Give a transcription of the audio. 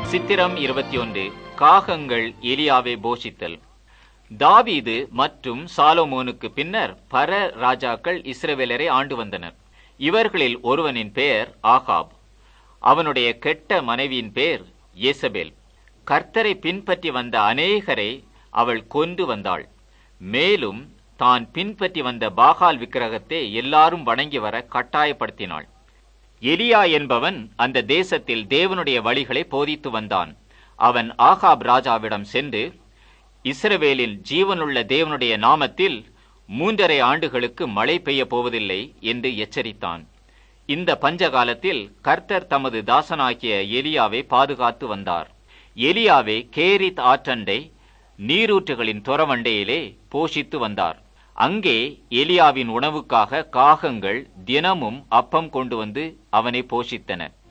சித்திரம் 21. காகங்கள் எலியாவை போஷித்தல். தாவீது மற்றும் சாலோமோனுக்கு பின்னர் பர ராஜாக்கள் இஸ்ரவேலரை ஆண்டு வந்தனர். இவர்களில் ஒருவனின் பெயர் ஆகாப். அவனுடைய கெட்ட மனைவியின் பெயர் யேசபேல். கர்த்தரை பின்பற்றி வந்த அநேகரை அவள் கொன்று வந்தாள். மேலும் தான் பின்பற்றி வந்த பாகால் விக்கிரகத்தை எல்லாரும் வணங்கி வர கட்டாயப்படுத்தினாள். எலியா என்பவன் அந்த தேசத்தில் தேவனுடைய வழிகளை போதித்து வந்தான். அவன் ஆகாப் ராஜாவிடம் சென்று, இஸ்ரவேலில் ஜீவனுள்ள தேவனுடைய நாமத்தில் 3.5 ஆண்டுகளுக்கு மழை பெய்ய போவதில்லை என்று எச்சரித்தான். இந்த பஞ்சகாலத்தில் கர்த்தர் தமது தாசனாகிய எலியாவை பாதுகாத்து வந்தார். எலியாவை கேரித் ஆற்றண்டை நீரூற்றுகளின் துறவண்டையிலே போஷித்து வந்தார். அங்கே எலியாவின் உணவுக்காக காகங்கள் தினமும் அப்பம் கொண்டு வந்து அவனை போஷித்தன.